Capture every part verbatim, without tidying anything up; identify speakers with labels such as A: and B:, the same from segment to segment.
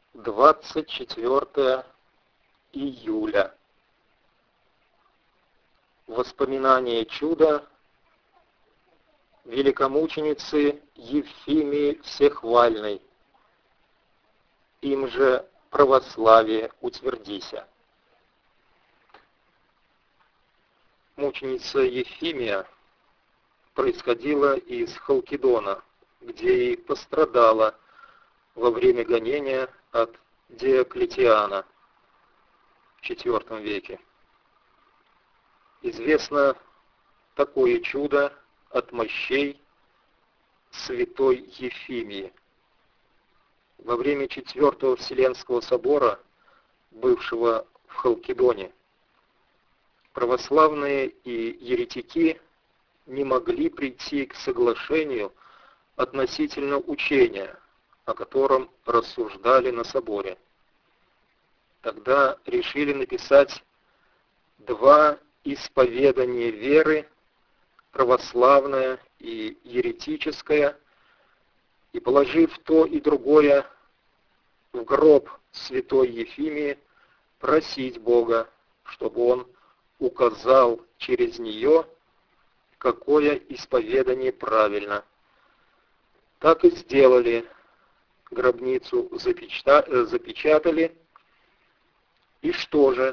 A: двадцать четвёртое июля. Воспоминание чуда великомученицы Евфимии Всехвальной. Им же православие утвердися. Мученица Евфимия происходила из Халкидона, где и пострадала во время гонения от Диоклетиана в четвёртом веке. Известно такое чудо от мощей святой Евфимии. Во время Четвертого Вселенского собора, бывшего в Халкидоне, православные и еретики не могли прийти к соглашению относительно учения, о котором рассуждали на соборе. Тогда решили написать два исповедания веры, православное и еретическое, и, положив то и другое в гроб святой Евфимии, просить Бога, чтобы Он указал через нее, какое исповедание правильно. Так и сделали. Гробницу запечата- запечатали. И что же?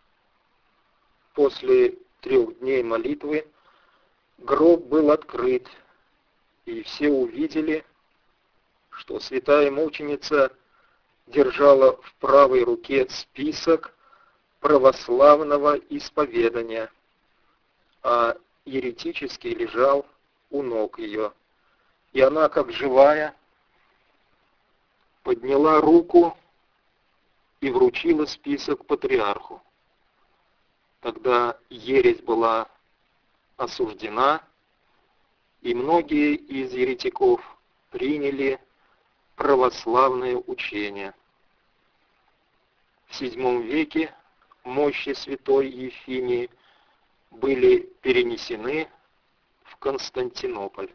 A: После трех дней молитвы гроб был открыт, и все увидели, что святая мученица держала в правой руке список православного исповедания, а еретический лежал у ног ее. И она, как живая, подняла руку и вручила список патриарху. Тогда ересь была осуждена, и многие из еретиков приняли православное учение. В седьмом веке мощи святой Евфимии были перенесены в Константинополь.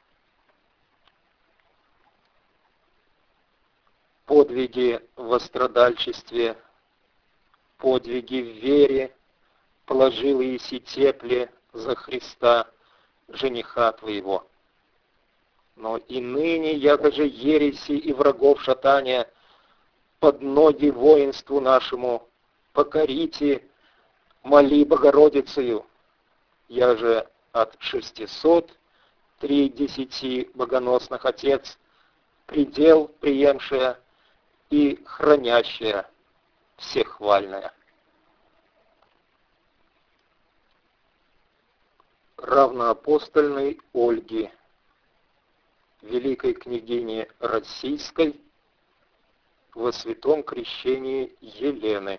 A: Подвиги во страдальчестве, подвиги в вере положил Иисей тепле за Христа, жениха твоего. Но и ныне, якоже ереси и врагов шатания, под ноги воинству нашему покорите, моли Богородицею. Я же от шестисот три десяти богоносных отец, предел приемшая и хранящая всехвальная. Равноапостольной Ольги, великой княгини Российской, во святом крещении Елены.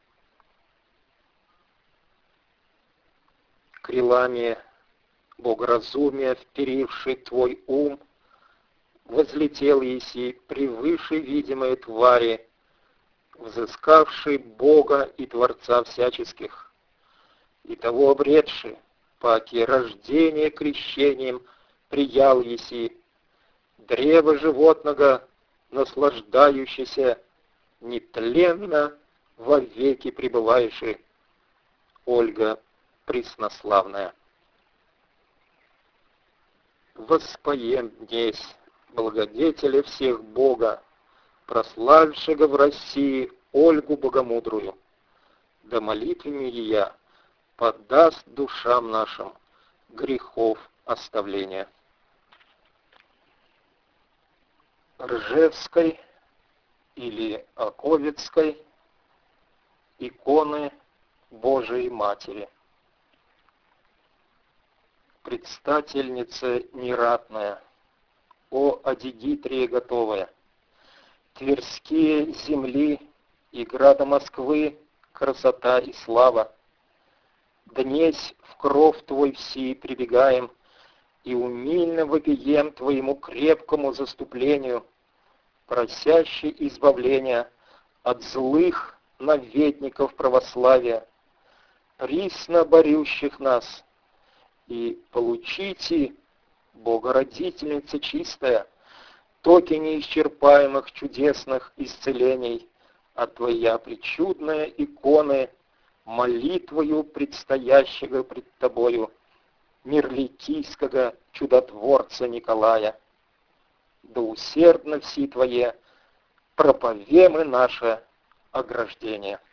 A: Крилами богоразумия, вперивший твой ум, возлетел Еси превыше видимой твари, взыскавший Бога и Творца всяческих, и того обретший, паки рождение крещением приял Еси, древо животного, наслаждающийся, нетленно вовеки пребывающий, Ольга преснославная. Воспоем днесь благодетеля всех Бога, прославившего в России Ольгу Богомудрую, да молитвами ея подаст душам нашим грехов оставления. Ржевской или Оковецкой иконы Божией Матери. Предстательница нератная, о Адигитрия готовая, Тверские земли и града Москвы красота и слава, днесь в кров Твой всей прибегаем и умильно вопием Твоему крепкому заступлению, просящий избавления от злых наветников православия, присно борющих нас, и получите, Богородительница чистая, потоки неисчерпаемых чудесных исцелений, а Твоя причудная иконы, молитвою предстоящего пред Тобою, мирликийского чудотворца Николая. Да усердно все Твое проповемы наше ограждение.